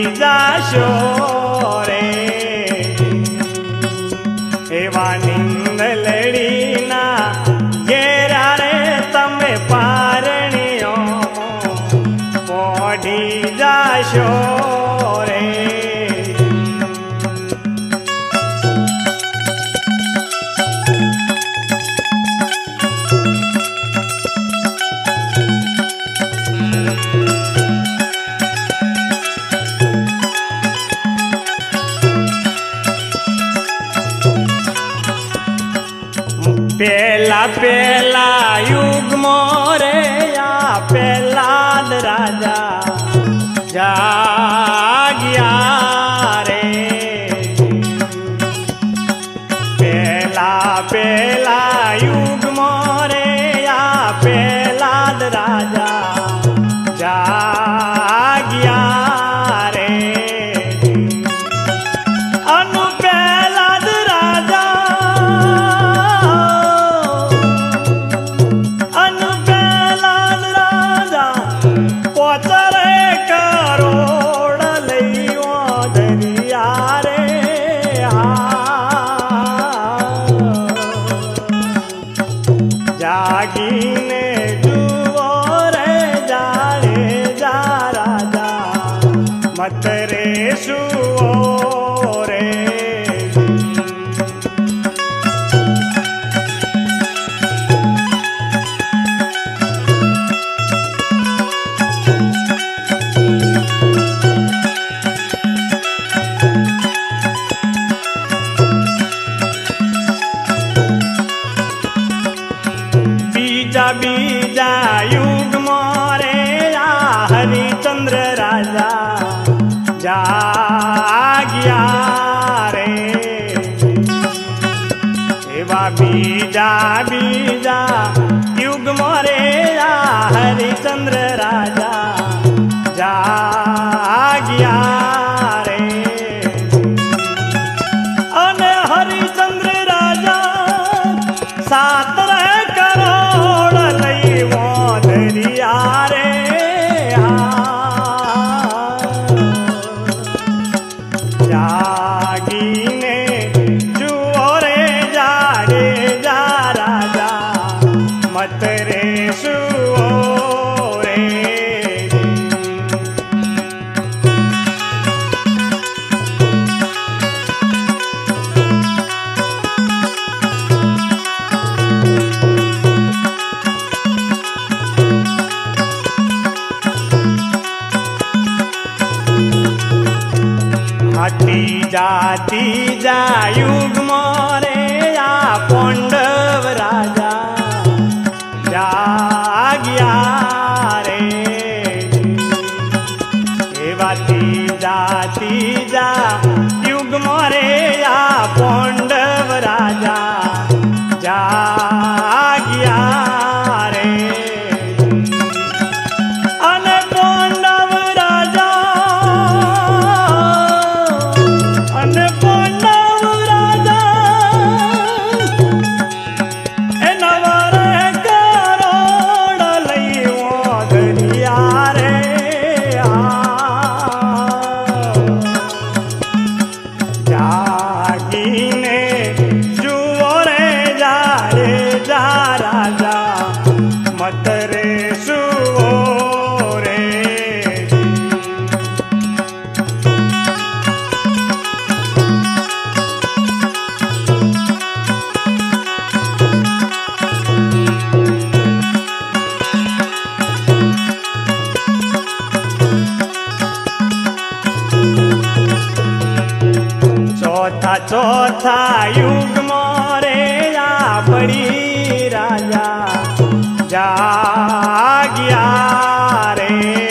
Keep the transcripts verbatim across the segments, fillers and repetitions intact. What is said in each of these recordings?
जाशो रे एवा निंदलड़ी ना घेरा रे तमे पारणियों पोढ़ी जाशो रे। पेला पेला युग मोरे या पेलाद राजा जागिया रे पेला पेला युग मोरे या पेलाद राजा जागिया रे अनु पेलाद राजा जागीने जुओ रे जाने जा राजा मत रे सुओ रे। बीजा बीजा युग मोरे या हरिचंद्र राजा जागिया रे एवा बीजा बीजा युग मोरे या हरिचंद्र राजा जागिया रे अने हरिचंद्र राजा सात जागीने जुओ रे जाने जा राजा मत रे सुओ रे। तीजा तीजा युग मोरे या पांडव राजा जागिया रे एवा तीजा तीजा युग मोरे या पांडव राजा जागिया रे अने पांडव राजा जागीने जुओ रे जाने जा राजा मत रे सुओ रे। चौथा चौथा युग मोरे या बड़ी राजा जागिया रे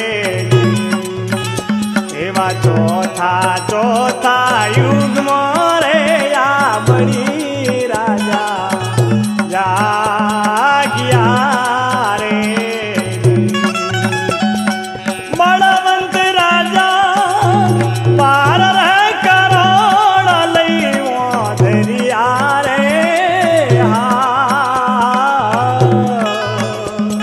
एवा चौथा चौथा युग मोरे या बड़ी राजा जागिया रे बड़वंत राजा पार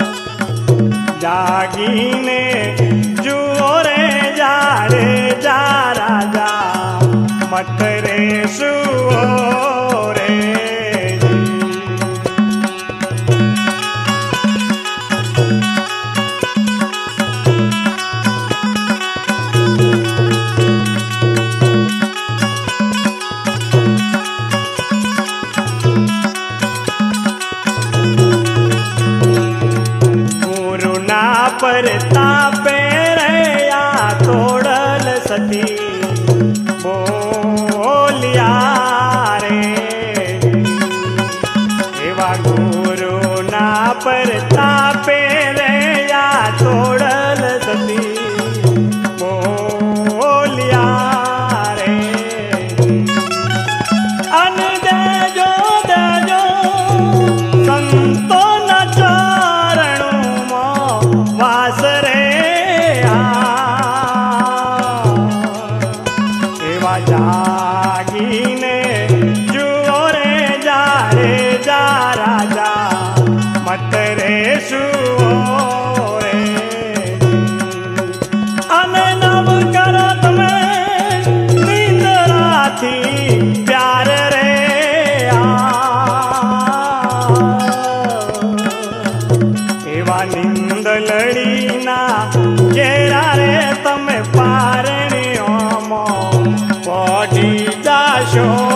जागीने जुओ रे जाने जा परतापे रे या तोड़ल सती बोलिया रे एवा गुरु ना परतापे रे या तोड़ल सती बोलिया रे अन देजो देजो संतो न चरणों मो वास रे एवा जागीने जुओ रे जा रे जा राजा मत रे सुओ रे अने नव करत में नींदरा थी प्यार रे आ एवा नींद लड़ी ना केरा रे तमे पारणियों मो पड़ी जाशो